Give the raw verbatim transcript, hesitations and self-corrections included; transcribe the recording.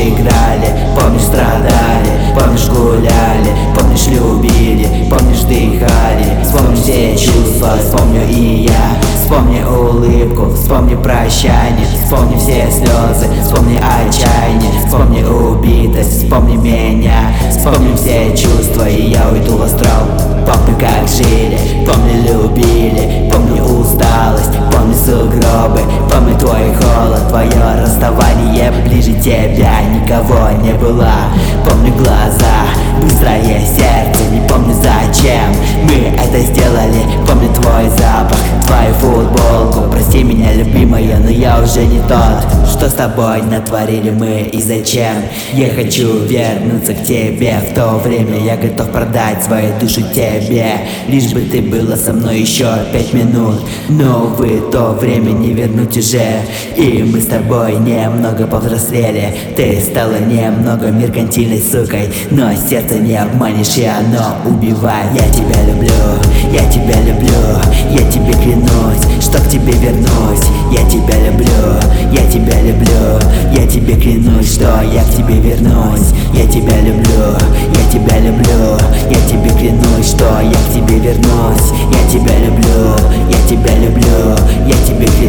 играли, помнишь страдали, помнишь гуляли, помнишь любили, помнишь дыхали. Вспомни все чувства, вспомню и я. Вспомни улыбку, вспомни прощание, вспомни все слезы, вспомни отчаяние, вспомни убитость, вспомни меня. Вспомни все чувства, и я уйду в астрал. Помни, как жили, помни, любили, помни усталость, помни сугробы, помни твой холод, твое расставание. Ближе тебя никого не было. Помни глаза, быстрое сердце, не помню зачем мы это сделали. Помни твой запах, твою футболку. Прости меня, любимая, но я уже не тот. Что с тобой натворили мы и зачем? Я хочу вернуться к тебе. В то время я готов продать свою душу тебе, лишь бы ты была со мной еще пять минут. Но в то время не вернуть уже. И мы с тобой немного повзрослели. Ты стала немного меркантильной сукой, но сердце не обманешь, и оно убивает. Я тебя люблю, я тебя люблю, я тебе клянусь, что к тебе вернусь. Я тебя люблю, я тебя люблю, я тебе клянусь, что я к тебе вернусь. Я тебя люблю, я тебя люблю, я тебе клянусь, что я к тебе вернусь. Я тебя люблю, я тебя люблю, я тебе клянусь.